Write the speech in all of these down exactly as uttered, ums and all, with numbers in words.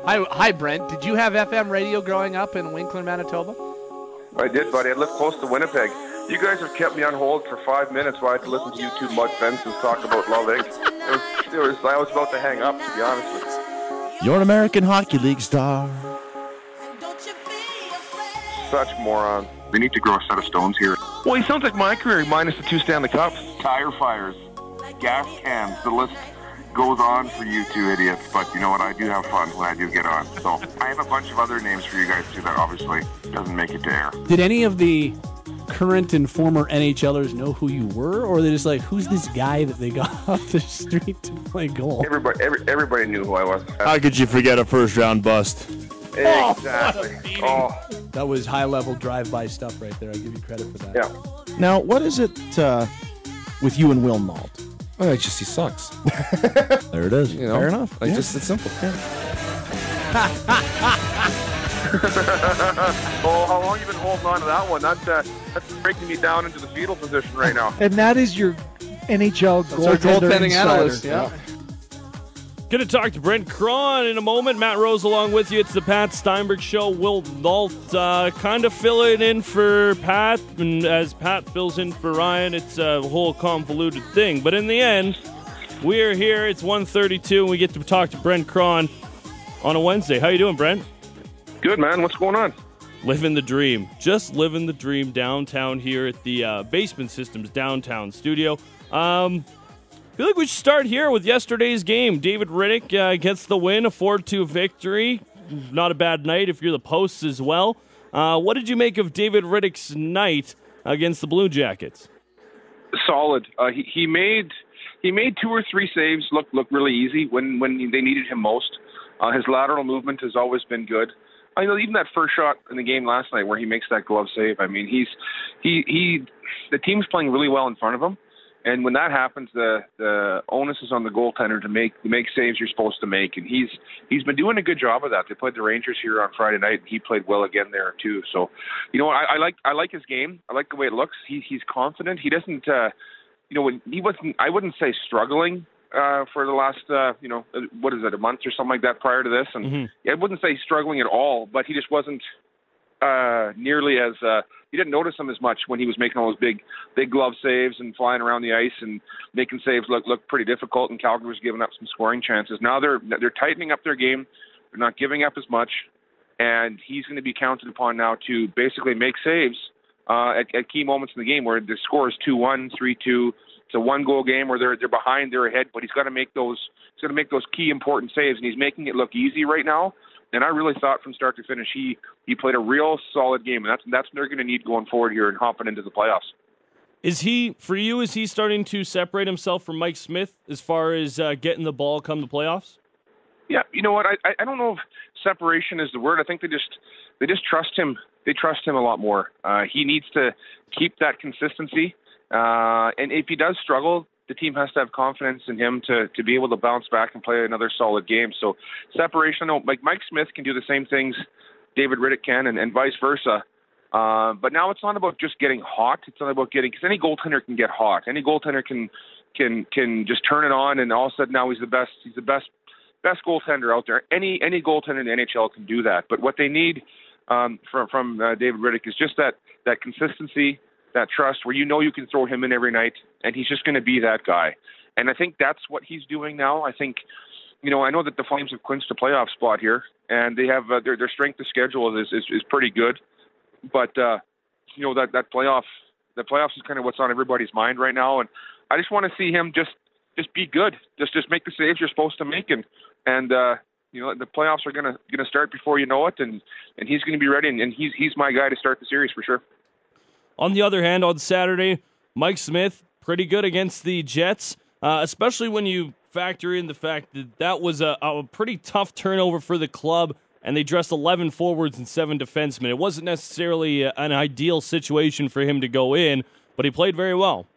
Hi, hi, Brent. Did you have F M radio growing up in Winkler, Manitoba? I did, buddy. I lived close to Winnipeg. You guys have kept me on hold for five minutes while I had to listen to you two mud fences talk about Love Incorporated. It was, it was, I was about to hang up, to be honest with you. You're an American Hockey League star. Such morons. They need to grow a set of stones here. Well, he sounds like my career, minus the two Stanley Cups. Tire fires, gas cans, the list goes on for you two idiots, but you know what? I do have fun when I do get on. So I have a bunch of other names for you guys too that obviously doesn't make it to air. Did any of the current and former NHLers know who you were, or they're just like, who's this guy that they got off the street to play goal? Everybody, every, everybody knew who I was. How could you forget a first round bust? Exactly. Oh, that was high-level drive-by stuff right there. I give you credit for that. Yeah. Now, what is it uh, with you and Will Nault? Oh, it's just he sucks. There it is. You know, fair enough. Like Yeah. just it's simple. Oh, how long you been holding on to that one? That's uh, that's breaking me down into the fetal position right now. And that is your N H L That's our goaltender goaltending insider. analyst. Yeah. Going to talk to Brent Cron in a moment. Matt Rose along with you. It's the Pat Steinberg Show. Will Nault uh, kind of filling in for Pat, and as Pat fills in for Ryan, it's a whole convoluted thing. But in the end, we're here. It's one thirty-two, and we get to talk to Brent Cron on a Wednesday. How you doing, Brent? Good, man. What's going on? Living the dream. Just living the dream downtown here at the uh, Basement Systems downtown studio. Um... I feel like we should start here with yesterday's game. David Rittich uh, gets the win, a four two victory. Not a bad night if you're the Posts as well. Uh, what did you make of David Rittich's night against the Blue Jackets? Solid. Uh, he, he made he made two or three saves look look really easy when, when they needed him most. Uh, his lateral movement has always been good. I know even that first shot in the game last night where he makes that glove save. I mean, he's he he the team's playing really well in front of him. And when that happens, the the onus is on the goaltender to make to make saves you're supposed to make, and he's he's been doing a good job of that. They played the Rangers here on Friday night, and he played well again there too. So, you know, I, I like I like his game. I like the way it looks. He he's confident. He doesn't, uh, you know, when he wasn't. I wouldn't say struggling uh, for the last, uh, you know, what is it, a month or something like that prior to this, and mm-hmm. I wouldn't say struggling at all, but he just wasn't uh, nearly as. Uh, You didn't notice him as much when he was making all those big, big glove saves and flying around the ice and making saves look look pretty difficult. And Calgary was giving up some scoring chances. Now they're they're tightening up their game. They're not giving up as much, and he's going to be counted upon now to basically make saves uh, at, at key moments in the game where the score is two one, three two. It's a one-goal game where they're they're behind, they're ahead, but he's got to make those. He's going to make those key important saves, and he's making it look easy right now. And I really thought from start to finish he, he played a real solid game, and that's that's what they're going to need going forward here and hopping into the playoffs. Is he, for you, is he starting to separate himself from Mike Smith as far as uh, getting the ball come the playoffs? Yeah, you know what? I I don't know if separation is the word. I think they just they just trust him. They trust him a lot more. Uh, he needs to keep that consistency, uh, and if he does struggle, the team has to have confidence in him to, to be able to bounce back and play another solid game. So separation, I know, like Mike Smith can do the same things David Rittich can, and, and vice versa. Uh, but now it's not about just getting hot. It's not about getting, because any goaltender can get hot. Any goaltender can can can just turn it on, and all of a sudden now he's the best. He's the best best goaltender out there. Any any goaltender in the N H L can do that. But what they need um, from from uh, David Rittich is just that that consistency, that trust, where you know you can throw him in every night, and he's just going to be that guy. And I think that's what he's doing now. I think, you know, I know that the Flames have clinched a playoff spot here, and they have uh, their their strength of schedule is is, is pretty good. But uh, you know that that playoff, the playoffs is kind of what's on everybody's mind right now, and I just want to see him just just be good, just just make the saves you're supposed to make, and and uh, you know the playoffs are gonna gonna start before you know it, and and he's going to be ready, and, and he's he's my guy to start the series for sure. On the other hand, on Saturday, Mike Smith, pretty good against the Jets, uh, especially when you factor in the fact that that was a, a pretty tough turnover for the club, and they dressed eleven forwards and seven defensemen. It wasn't necessarily an ideal situation for him to go in, but he played very well.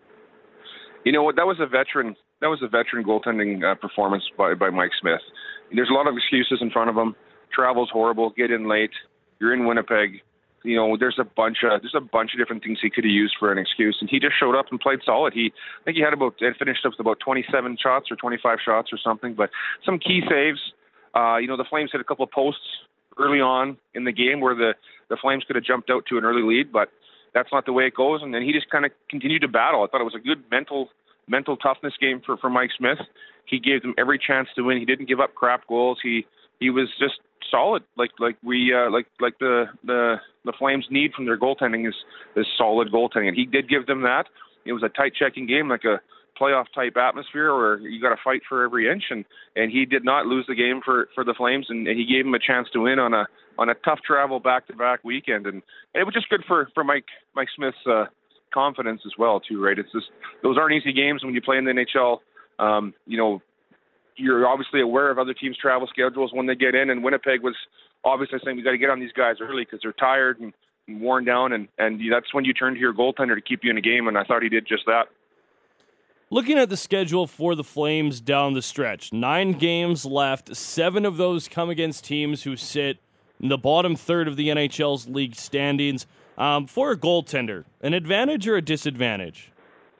You know what? That was a veteran. That was a veteran goaltending uh, performance by, by Mike Smith. There's a lot of excuses in front of him. Travel's horrible. Get in late. You're in Winnipeg. You know, there's a bunch of there's a bunch of different things he could have used for an excuse, and he just showed up and played solid. He, I think he had about finished up with about twenty-seven shots or twenty-five shots or something, but some key saves. Uh, you know, the Flames hit a couple of posts early on in the game where the, the Flames could have jumped out to an early lead, but that's not the way it goes. And then he just kind of continued to battle. I thought it was a good mental mental toughness game for, for Mike Smith. He gave them every chance to win. He didn't give up crap goals. He he was just solid, like like we uh, like like the, the the Flames need from their goaltending is is solid goaltending, and he did give them that. It was a tight checking game, like a playoff type atmosphere where you got to fight for every inch, and, and he did not lose the game for, for the Flames, and, and he gave them a chance to win on a on a tough travel back to back weekend, and it was just good for for Mike Mike Smith's uh, confidence as well too, right? It's just those aren't easy games when you play in the N H L. Um, you know, you're obviously aware of other teams' travel schedules when they get in, and Winnipeg was obviously saying we got to get on these guys early because they're tired and, and worn down, and and that's when you turn to your goaltender to keep you in a game, and I thought he did just that. Looking at the schedule for the Flames down the stretch, nine games left. Seven of those come against teams who sit in the bottom third of the N H L's league standings. Um, for a goaltender, an advantage or a disadvantage?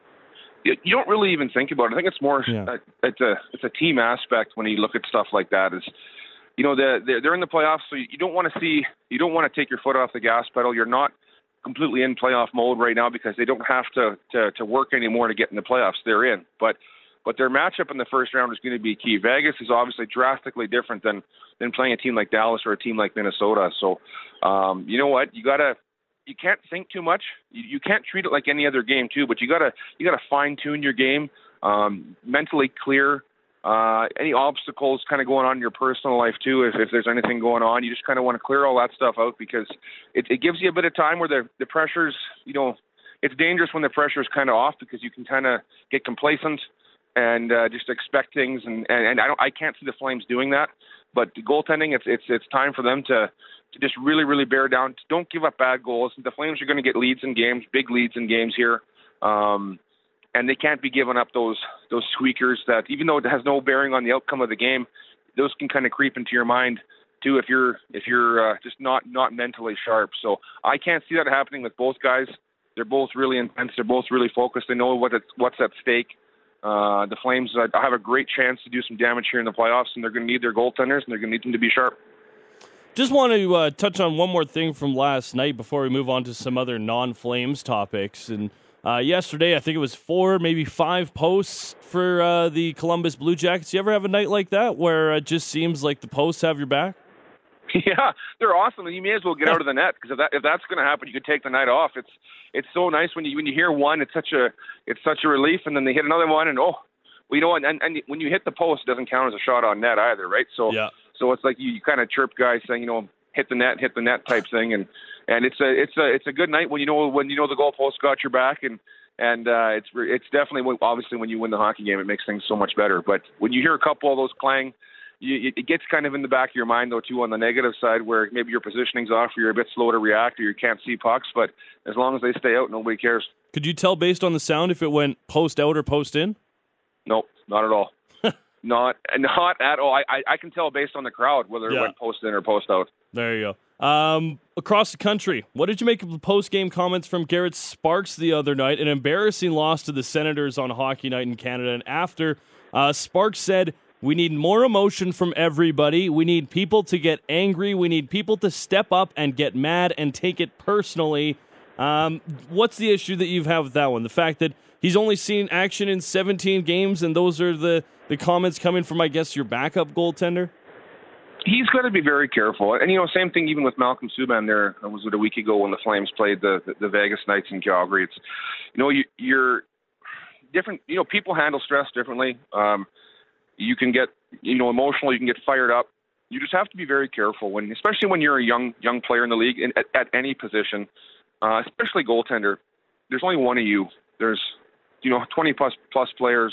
You, you don't really even think about it. I think it's more yeah. uh, it's a it's a team aspect when you look at stuff like that. Is you know they're they're in the playoffs, so you don't want to see you don't want to take your foot off the gas pedal. You're not completely in playoff mode right now because they don't have to, to, to work anymore to get in the playoffs. They're in. But but their matchup in the first round is going to be key. Vegas is obviously drastically different than, than playing a team like Dallas or a team like Minnesota. So, um, you know what? You got to you can't think too much. You, you can't treat it like any other game too, but you got to you got to fine-tune your game, um, mentally clear. Uh, any obstacles kind of going on in your personal life too, if, if there's anything going on, you just kind of want to clear all that stuff out because it, it gives you a bit of time where the, the pressure's, you know, it's dangerous when the pressure's kind of off because you can kind of get complacent and uh, just expect things. And, and, and I don't, I can't see the Flames doing that, but the goaltending, it's, it's, it's time for them to, to just really, really bear down. Don't give up bad goals. The Flames are going to get leads in games, big leads in games here. Um, And they can't be giving up those those squeakers that, even though it has no bearing on the outcome of the game, those can kind of creep into your mind too if you're if you're uh, just not not mentally sharp. So I can't see that happening with both guys. They're both really intense. They're both really focused. They know what it's, what's at stake. Uh, the Flames uh, have a great chance to do some damage here in the playoffs, and they're going to need their goaltenders, and they're going to need them to be sharp. Just want to uh, touch on one more thing from last night before we move on to some other non-Flames topics. And Uh, yesterday, I think it was four, maybe five posts for uh, the Columbus Blue Jackets. You ever have a night like that where it just seems like the posts have your back? Yeah, they're awesome, and you may as well get out of the net because if that if that's going to happen, you could take the night off. It's it's so nice when you when you hear one, it's such a it's such a relief, and then they hit another one, and oh, well, you know, and, and, and when you hit the post, it doesn't count as a shot on net either, right? So yeah. so it's like you, you kind of chirp guys saying, you know, hit the net, hit the net type thing, and. And it's a it's a it's a good night when you know when you know the goalpost got your back, and and uh, it's it's definitely obviously when you win the hockey game, it makes things so much better. But when you hear a couple of those clang, you, it gets kind of in the back of your mind though too on the negative side where maybe your positioning's off, or you're a bit slow to react, or you can't see pucks. But as long as they stay out, nobody cares. Could you tell based on the sound if it went post out or post in? Nope, not at all. not not at all. I, I I can tell based on the crowd whether yeah. it went post in or post out. There you go. Um, across the country, what did you make of the post-game comments from Garrett Sparks the other night? An embarrassing loss to the Senators on Hockey Night in Canada. And after, uh, Sparks said, we need more emotion from everybody. We need people to get angry. We need people to step up and get mad and take it personally. Um, what's the issue that you've had with that one? The fact that he's only seen action in seventeen games, and those are the, the comments coming from, I guess, your backup goaltender? He's got to be very careful. And, you know, same thing even with Malcolm Subban there. It was it a week ago when the Flames played the, the, the Vegas Knights in Calgary. It's, you know, you, you're different. You know, people handle stress differently. Um, you can get, you know, emotional. You can get fired up. You just have to be very careful when, especially when you're a young young player in the league in, at, at any position, uh, especially goaltender. There's only one of you. There's, you know, twenty plus plus players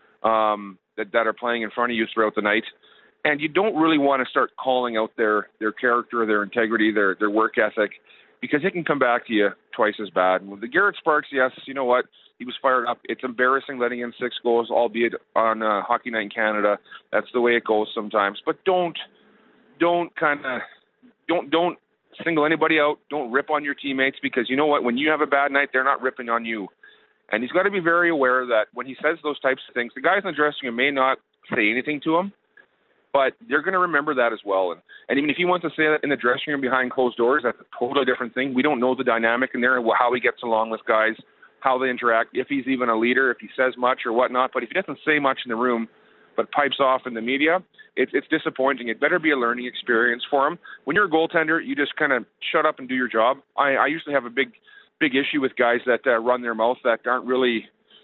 um, that that are playing in front of you throughout the night. And you don't really want to start calling out their, their character, their integrity, their their work ethic, because it can come back to you twice as bad. With the Garrett Sparks, yes, you know what? He was fired up. It's embarrassing letting in six goals, albeit on uh, Hockey Night in Canada. That's the way it goes sometimes. But don't don't kind of don't don't single anybody out. Don't rip on your teammates, because you know what? When you have a bad night, they're not ripping on you. And he's got to be very aware that when he says those types of things, the guys in the dressing room may not say anything to him. But they're going to remember that as well. And, and even if he wants to say that in the dressing room behind closed doors, that's a totally different thing. We don't know the dynamic in there and how he gets along with guys, how they interact, if he's even a leader, if he says much or whatnot. But if he doesn't say much in the room but pipes off in the media, it's it's disappointing. It better be a learning experience for him. When you're a goaltender, you just kind of shut up and do your job. I, I usually have a big, big issue with guys that uh, run their mouth that aren't really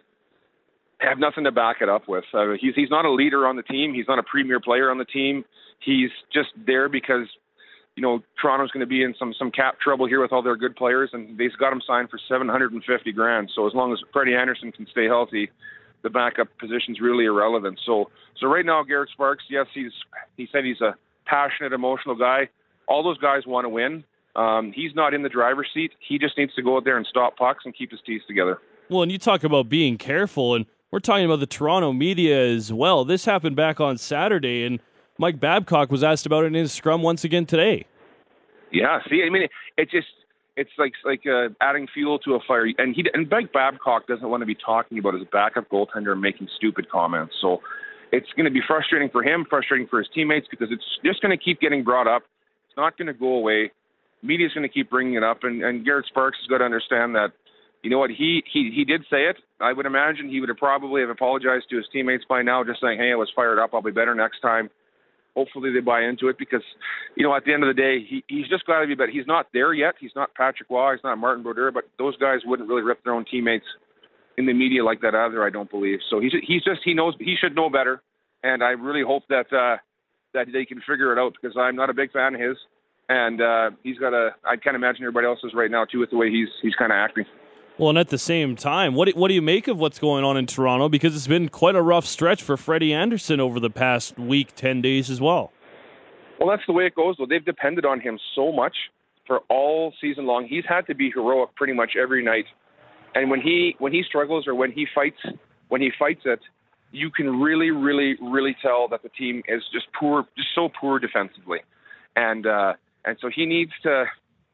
have nothing to back it up with. Uh, he's he's not a leader on the team. He's not a premier player on the team. He's just there because, you know, Toronto's going to be in some some cap trouble here with all their good players, and they've got him signed for seven hundred fifty grand. So as long as Freddie Anderson can stay healthy, the backup position's really irrelevant. So so right now, Garrett Sparks, yes, he's he said he's a passionate, emotional guy. All those guys want to win. Um, he's not in the driver's seat. He just needs to go out there and stop pucks and keep his teeth together. Well, and you talk about being careful, and we're talking about the Toronto media as well. This happened back on Saturday, and Mike Babcock was asked about it in his scrum once again today. Yeah, see, I mean, it, it just it's like like uh, adding fuel to a fire. And he and Mike Babcock doesn't want to be talking about his backup goaltender and making stupid comments. So it's going to be frustrating for him, frustrating for his teammates, because it's just going to keep getting brought up. It's not going to go away. Media's going to keep bringing it up, and, and Garrett Sparks has got to understand that. You know what? He, he he did say it. I would imagine he would have probably have apologized to his teammates by now, just saying, "Hey, I was fired up. I'll be better next time." Hopefully, they buy into it because, you know, at the end of the day, he he's just got to be better. He's not there yet. He's not Patrick Waugh. He's not Martin Brodeur. But those guys wouldn't really rip their own teammates in the media like that either. I don't believe. So he's he's just he knows he should know better, and I really hope that uh, that they can figure it out because I'm not a big fan of his, and uh, he's got a. I can't imagine everybody else is right now too with the way he's he's kind of acting. Well, and at the same time, what do, what do you make of what's going on in Toronto? Because it's been quite a rough stretch for Freddie Anderson over the past week, ten days as well. Well, that's the way it goes, though. They've depended on him so much for all season long. He's had to be heroic pretty much every night. And when he when he struggles or when he fights when he fights it, you can really, really, really tell that the team is just poor, just so poor defensively. And uh, and so he needs to,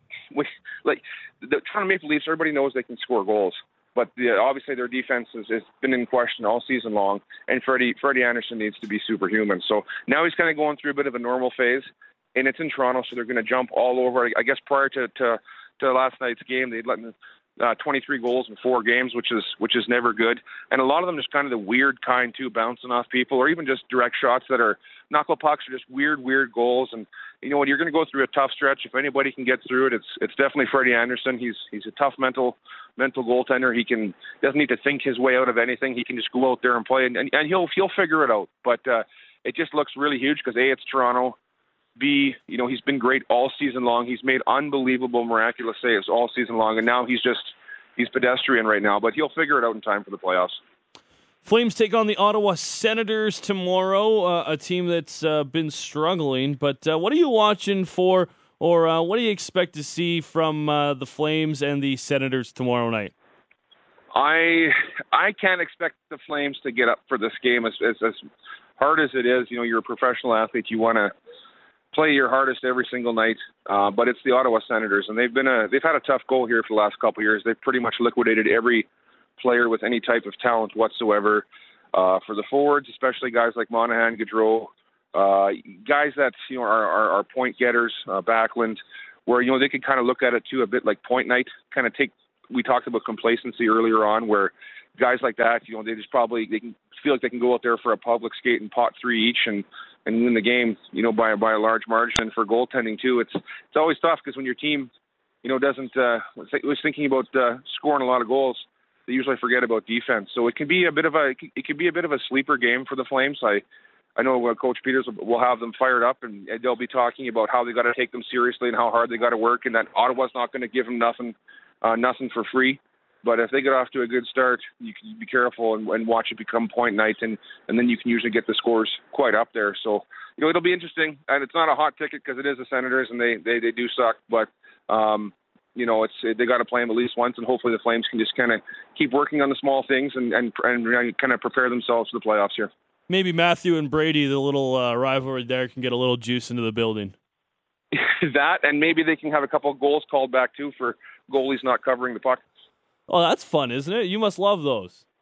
like. The Toronto Maple Leafs, everybody knows they can score goals, but the, obviously their defense has, has been in question all season long, and Freddie Freddie Anderson needs to be superhuman. So now he's kind of going through a bit of a normal phase, and it's in Toronto, so they're going to jump all over. I guess prior to, to, to last night's game, they'd let in uh, twenty-three goals in four games, which is which is never good. And a lot of them just kind of the weird kind, too, bouncing off people, or even just direct shots that are knuckle pucks or just weird, weird goals. And you know what? You're going to go through a tough stretch. If anybody can get through it, it's it's definitely Freddie Anderson. He's he's a tough mental mental goaltender. He can doesn't need to think his way out of anything. He can just go out there and play, and, and, and he'll he'll figure it out. But uh, it just looks really huge because A, it's Toronto. B, you know, he's been great all season long. He's made unbelievable, miraculous saves all season long, and now he's just he's pedestrian right now. But he'll figure it out in time for the playoffs. Flames take on the Ottawa Senators tomorrow, uh, a team that's uh, been struggling. But uh, what are you watching for, or uh, what do you expect to see from uh, the Flames and the Senators tomorrow night? I I can't expect the Flames to get up for this game as as, as hard as it is. You know, you're a professional athlete. You want to play your hardest every single night, uh, but it's the Ottawa Senators, and they've been a they've had a tough goal here for the last couple of years. They've pretty much liquidated every player with any type of talent whatsoever. Uh, for the forwards, especially guys like Monahan, Gaudreau, uh, guys that you know are, are, are point getters, uh, Backlund, where you know they could kind of look at it too a bit like point night, kind of take. We talked about complacency earlier on, where guys like that, you know, they just probably they can feel like they can go out there for a public skate and pot three each and. and win the game, you know, by by a large margin. For goaltending too, it's it's always tough because when your team, you know, doesn't uh, was thinking about uh, scoring a lot of goals, they usually forget about defense. So it can be a bit of a it can be a bit of a sleeper game for the Flames. I I know uh, Coach Peters will have them fired up, and they'll be talking about how they got to take them seriously and how hard they got to work, and that Ottawa's not going to give them nothing uh, nothing for free. But if they get off to a good start, you can be careful and, and watch it become point night, and, and then you can usually get the scores quite up there. So, you know, it'll be interesting. And it's not a hot ticket because it is the Senators, and they, they, they do suck. But, um, you know, it's they got to play them at least once, and hopefully the Flames can just kind of keep working on the small things and, and, and kind of prepare themselves for the playoffs here. Maybe Matthew and Brady, the little uh, rivalry there, can get a little juice into the building. That, and maybe they can have a couple of goals called back, too, for goalies not covering the puck. Oh, that's fun, isn't it? You must love those.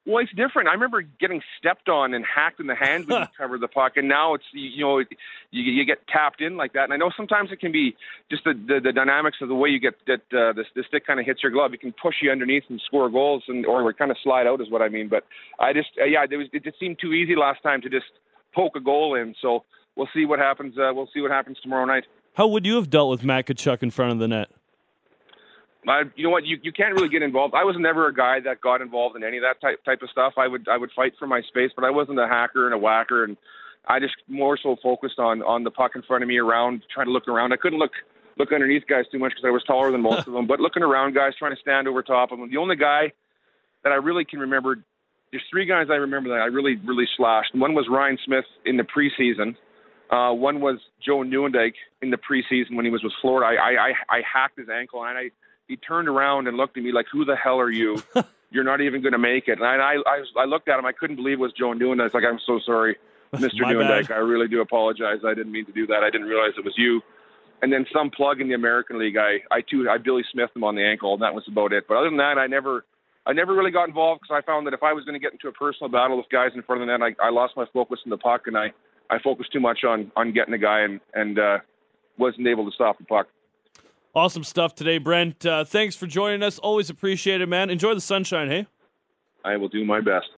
Well, it's different. I remember getting stepped on and hacked in the hand when you cover the puck, and now it's you know you, you get tapped in like that. And I know sometimes it can be just the the, the dynamics of the way you get that uh, the, the stick kind of hits your glove. It can push you underneath and score goals, and or kind of slide out is what I mean. But I just uh, yeah, it was it just seemed too easy last time to just poke a goal in. So we'll see what happens. Uh, we'll see what happens tomorrow night. How would you have dealt with Matt Tkachuk in front of the net? I, you know what? You you can't really get involved. I was never a guy that got involved in any of that type type of stuff. I would I would fight for my space, but I wasn't a hacker and a whacker, and I just more so focused on on the puck in front of me, around, trying to look around. I couldn't look look underneath guys too much because I was taller than most of them. But looking around guys, trying to stand over top of them. The only guy that I really can remember, there's three guys I remember that I really really slashed. One was Ryan Smith in the preseason. Uh, one was Joe Nieuwendyk in the preseason when he was with Florida. I I I hacked his ankle, and I. He turned around and looked at me like, "Who the hell are you? You're not even going to make it." And I, I, I, I looked at him. I couldn't believe it was Joe Nieuwendyk. I was like, "I'm so sorry, Mister Nieuwendyk. I really do apologize. I didn't mean to do that. I didn't realize it was you." And then some plug in the American League. I, I too, I Billy Smithed him on the ankle, and that was about it. But other than that, I never, I never really got involved because I found that if I was going to get into a personal battle with guys in front of the net, I, I lost my focus in the puck, and I, I focused too much on, on getting a guy and, and uh, wasn't able to stop the puck. Awesome stuff today, Brent. Uh, thanks for joining us. Always appreciate it, man. Enjoy the sunshine, hey? I will do my best.